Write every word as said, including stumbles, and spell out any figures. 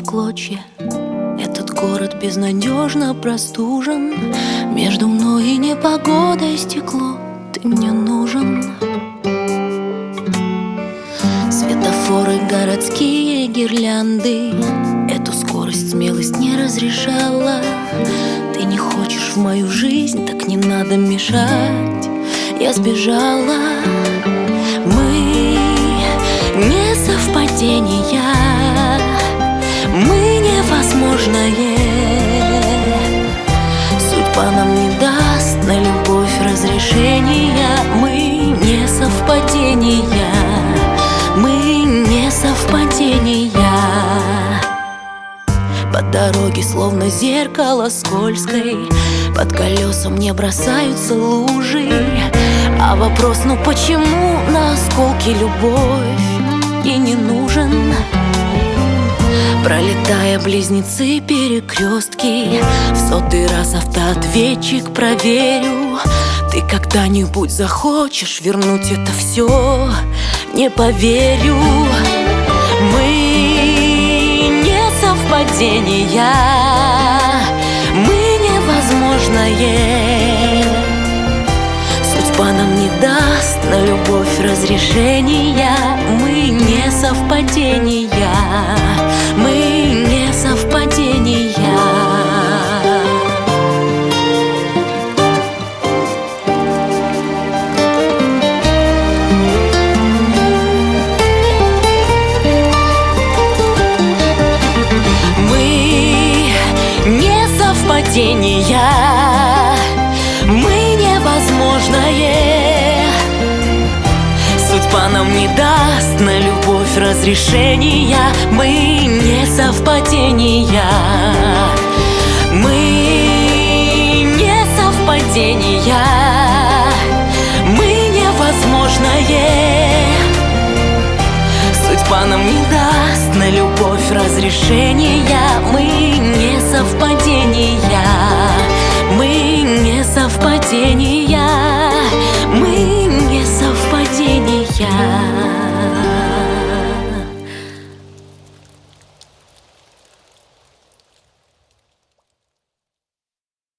клочья. Этот город безнадежно простужен. Между мной и непогодой стекло. Ты мне нужен. Светофоры, городские гирлянды. Эту скорость смелость не разрешала. Ты не хочешь в мою жизнь, так не надо мешать. Я сбежала. Мы не совпадения, мы невозможное. Судьба нам не даст на любовь разрешения. Мы не совпадения, мы не совпадения. По дороге словно зеркало скользкой, под колесом мне бросаются лужи. А вопрос, ну почему на осколки любовь и не нужен? Пролетая близнецы перекрестки, в сотый раз автоответчик проверю. Ты когда-нибудь захочешь вернуть это все? Не поверю. Мы не совпадения, мы невозможное. Судьба нам не даст на любовь разрешения. Мы не совпадения, мы не совпадения. Мы не совпадения, мы невозможное. Судьба нам не даст на любовь разрешения. Мы не совпадения, мы не совпадения, мы невозможное. Судьба нам не даст на любовь разрешения. Мы не совпадения, мы не совпадения.